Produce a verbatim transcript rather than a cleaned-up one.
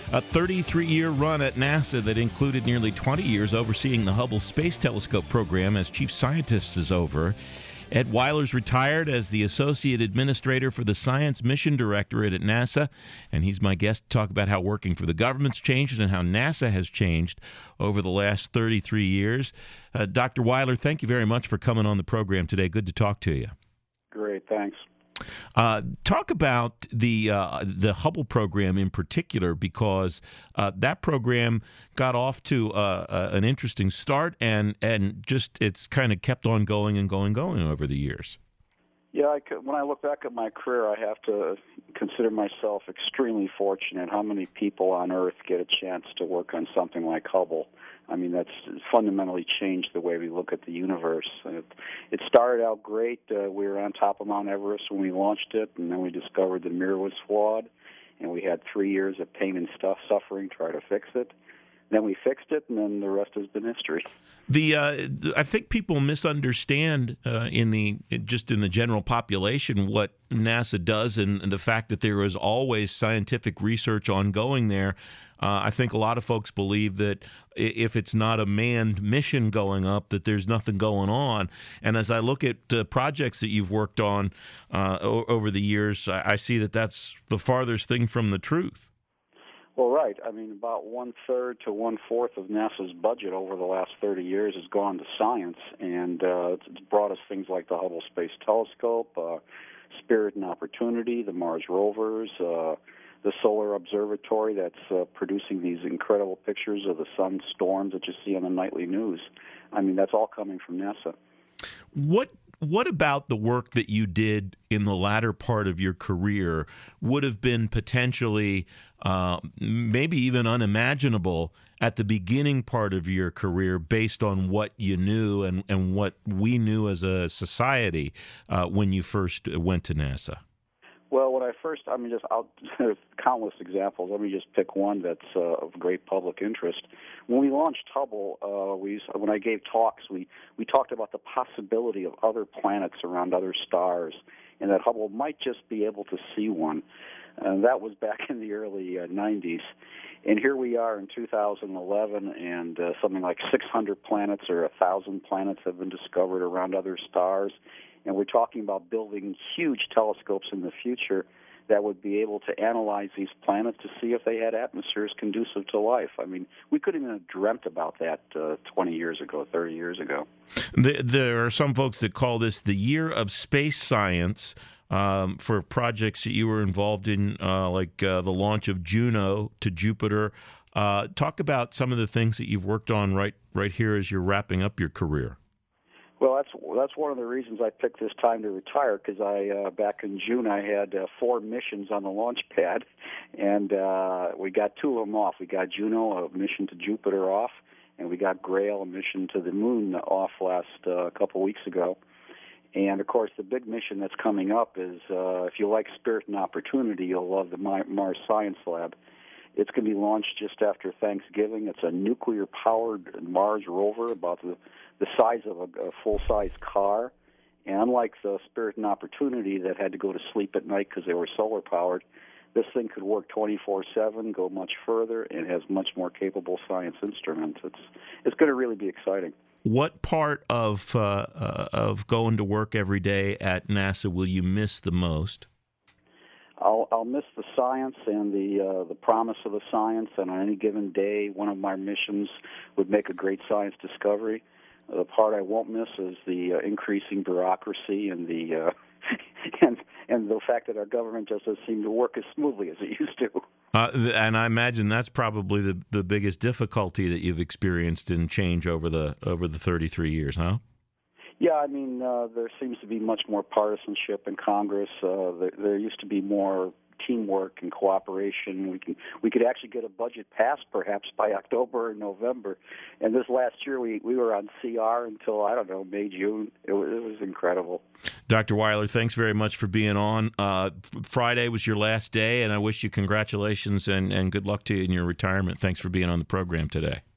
A thirty-three-year run at NASA that included nearly twenty years overseeing the Hubble Space Telescope program as chief scientist is over. Ed Weiler's retired as the Associate Administrator for the Science Mission Directorate at NASA, and he's my guest to talk about how working for the government's changed and how NASA has changed over the last thirty-three years. Uh, Doctor Weiler, thank you very much for coming on the program today. Good to talk to you. Great, thanks. Uh, talk about the uh, the Hubble program in particular, because uh, that program got off to uh, uh, an interesting start, and, and just it's kind of kept on going and going, going over the years. Yeah, I could, when I look back at my career, I have to consider myself extremely fortunate. How many people on Earth get a chance to work on something like Hubble? I mean, that's fundamentally changed the way we look at the universe. It, it started out great. Uh, we were on top of Mount Everest when we launched it, and then we discovered the mirror was flawed, and we had three years of pain and stuff, suffering, try to fix it. Then we fixed it, and then the rest has been history. The uh, I think people misunderstand uh, in the just in the general population what NASA does, and, and the fact that there is always scientific research ongoing there. Uh, I think a lot of folks believe that if it's not a manned mission going up, that there's nothing going on. And as I look at uh, projects that you've worked on uh, o- over the years, I-, I see that that's the farthest thing from the truth. Well, right. I mean, about one-third to one-fourth of NASA's budget over the last thirty years has gone to science, and uh, it's brought us things like the Hubble Space Telescope, uh, Spirit and Opportunity, the Mars rovers, uh, the Solar Observatory that's uh, producing these incredible pictures of the sun storms that you see on the nightly news. I mean, that's all coming from NASA. What What about the work that you did in the latter part of your career would have been potentially uh, maybe even unimaginable at the beginning part of your career based on what you knew and, and what we knew as a society uh, when you first went to NASA? Well, when I first, I mean, just I'll, there's countless examples. Let me just pick one that's uh, of great public interest. When we launched Hubble, uh, we used, when I gave talks, we, we talked about the possibility of other planets around other stars, and that Hubble might just be able to see one. And that was back in the early uh, nineties. And here we are in two thousand eleven, and uh, something like six hundred planets or one thousand planets have been discovered around other stars. And we're talking about building huge telescopes in the future that would be able to analyze these planets to see if they had atmospheres conducive to life. I mean, we couldn't even have dreamt about that uh, twenty years ago, thirty years ago. There are some folks that call this the year of space science um, for projects that you were involved in, uh, like uh, the launch of Juno to Jupiter. Uh, talk about some of the things that you've worked on right right here as you're wrapping up your career. Well, that's that's one of the reasons I picked this time to retire, because I uh, back in June I had uh, four missions on the launch pad, and uh, we got two of them off. We got Juno, a mission to Jupiter, off, and we got Grail, a mission to the moon, off last uh, couple weeks ago. And, of course, the big mission that's coming up is, uh, if you like Spirit and Opportunity, you'll love the Mars Science Lab. It's going to be launched just after Thanksgiving. It's a nuclear-powered Mars rover about the, the size of a, a full-size car. And unlike the Spirit and Opportunity that had to go to sleep at night because they were solar-powered, this thing could work twenty-four seven, go much further, and has much more capable science instruments. It's it's going to really be exciting. What part of uh, uh, of going to work every day at NASA will you miss the most? I'll, I'll miss the science and the uh, the promise of the science, and on any given day, one of my missions would make a great science discovery. Uh, the part I won't miss is the uh, increasing bureaucracy and the uh, and and the fact that our government just doesn't seem to work as smoothly as it used to. Uh, and I imagine that's probably the, the biggest difficulty that you've experienced in change over the over the thirty-three years, huh? Yeah, I mean, uh, there seems to be much more partisanship in Congress. Uh, there, there used to be more teamwork and cooperation. We can we could actually get a budget passed perhaps by October or November. And this last year we, we were on C R until, I don't know, May, June. It was, it was incredible. Doctor Weiler, thanks very much for being on. Uh, Friday was your last day, and I wish you congratulations and, and good luck to you in your retirement. Thanks for being on the program today.